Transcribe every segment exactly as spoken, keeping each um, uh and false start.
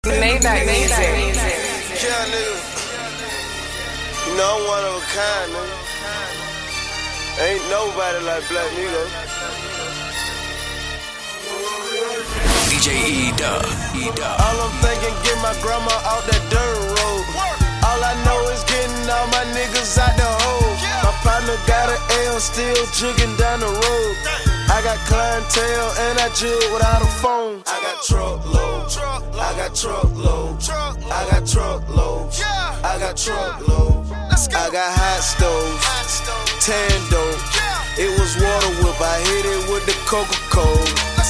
Maybach music. Yeah, nigga. You know I'm one of a kind, nigga. Ain't nobody like Black Nigga. D J E-Dub, E-Dub. All I'm thinking, get my grandma out that dirt road. All I know is getting all my niggas out the hole. My partner got an L, still jugging down the road. I got clientele and I jug without a phone. I got truckload, I got truckload, I got truckload, I got truckload. I got hot stoves, Tando. It was water whip, I hit it with the Coca-Cola.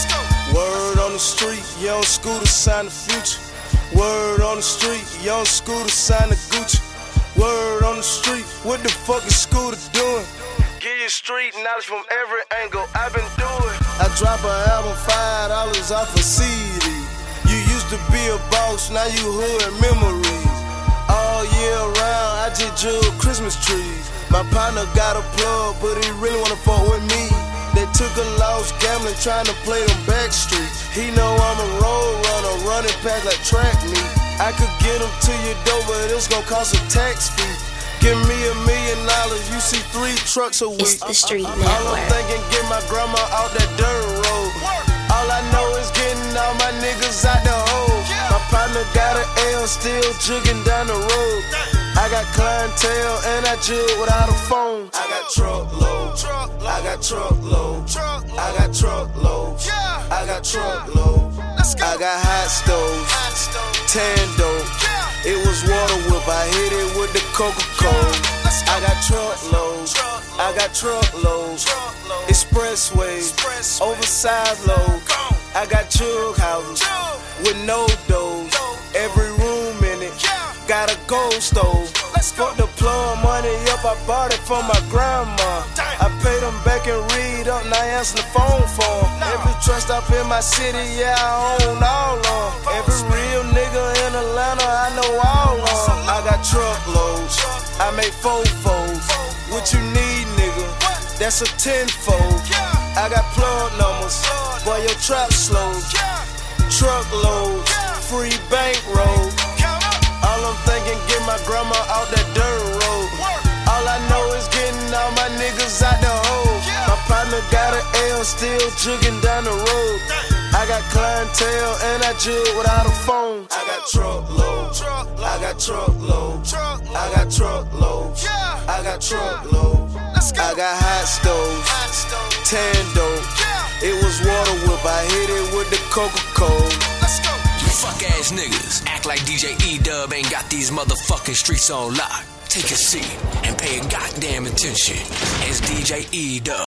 Word on the street, young Scooter sign the future. Word on the street, young Scooter sign the Gucci. Word on the street, what the fuck is Scooter doing? Get your street knowledge from every angle, I've been doing. I drop an album, five dollars off a C D. You used to be a boss, now you hood memories. All year round, I just jug Christmas trees. My partner got a plug, but he really wanna fuck with me. They took a loss gambling, trying to play them back streets. He know I'm a road runner, running past like track meet. I could get him to your door, but it's gon' cost a tax fee. Give me a million dollars, you see three trucks a week. It's the street All network. I'm thinking, get my grandma out that dirt road. All I know is getting all my niggas out the hole. My partner got an L, still jugging down the road. I got clientele and I jug without a phone. I got truckload, I got truckload, I got truckload, I got truckload. I got hot stoves, Tando. It was water whip, I hit it with the Coca-Cola. I got truckloads, I got truckloads, expressways, oversized load. I got chug houses with no doors, every room in it got a gold stove. Fuck the plug money up, I bought it from my grandma. I paid them back and read up, now I answer the phone for 'em. Every truck stop in my city, yeah, I own all of 'em. Every real nigga in Atlanta, I know all of 'em. I got truckloads, I make fofos. What you need, nigga? That's a tenfold. I got plug numbers, boy, your trap slow. Truckloads, free bankroll. All I'm thinking, get my grandma out that dirt road. All I know is getting all my niggas out the hole. My partner got an L, still jugging down the road. I got clientele and I jug without a phone. I got truckload, I got truckload, I got truckload, I got truckload. I got hot stoves, Tando. It was water whip, I hit it with the Coca-Cola. You fuck ass niggas act like D J E-Dub ain't got these motherfucking streets on lock. Take a seat and pay a goddamn attention as D J E-Dub.